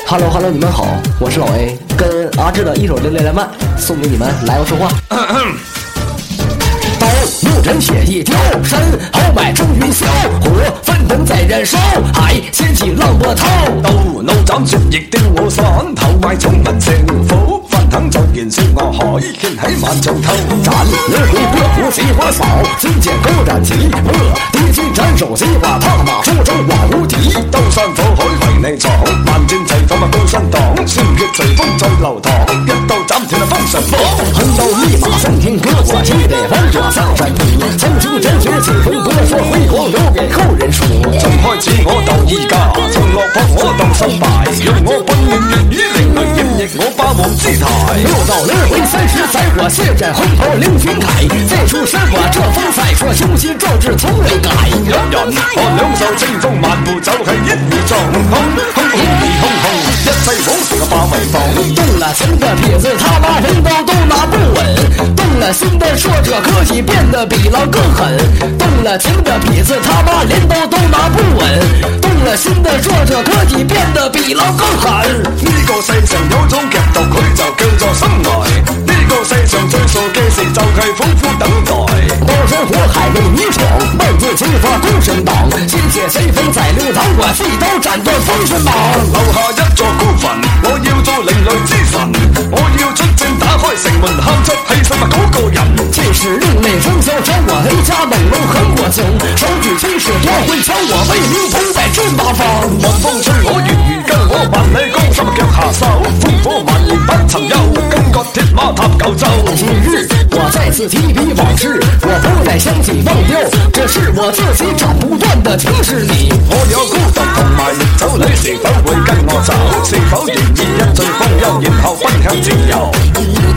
Hello， 你们好，我是老 A， 跟阿志的一首《恋恋漫》送给你们，来我说话。刀木真血一雕，身后摆中云霄，火翻腾在燃烧，海掀起浪波涛。 刀怒斬雪亦雕我山，頭怪寵物成火，翻騰就燃燒我海，掀起萬丈濤。 斬人回各湖西花草，金劍勾展旗恶，敌军斩首西華踏馬，出征萬無敵。 刀山火海為你闖，萬箭齊放高山擋，鮮血隨風再流淌，一刀斬斷封神榜。 橫刀立馬三天歌，我記得王者上山坡，曾經真血幾分不說輝煌留給後人說。 從開始我到而家，從落魄我到失敗，讓我奔命粵語另類演繹我霸王姿態。 六道輪迴30載我血戰紅袍凌雲鎧，再出山我這風采，說雄心壯志從未改。 有人看兩袖清風漫步就係一如撞空，空空而空空，一切往事我化為風。 動了情的痞子他媽人刀都拿不穩，動了心的說者科技變得比狼更狠，動了情的痞子他媽連刀都拿不穩，動了心的說者科技變得比狼更狠。 呢個世上有種劇毒佢就叫做生涯，呢個世上最傻嘅事就係苦苦等待。 刀山火海為你闖，萬箭齊發攻神擋，鮮血隨風在流淌，我飛刀斬斷封神榜。 留下一座孤墳，我要做另類之神，我要出征打開城門，喊出係神物嗰個人。 氣勢另類風瀟朝我黑家猛龍狠我兇，手舉氣勢奪回敲我威名不在正八方。 寒風吹我月如跟我萬里高山腳下手，烽火萬年不曾休，金閣鐵馬踏九州。 今日我再次提筆往事，我不再想起忘掉，這是我自己斬不斷的情是你。 我有孤獨同埋烈酒，你是否會跟我走？是否願意一醉方休，然後奔向自由？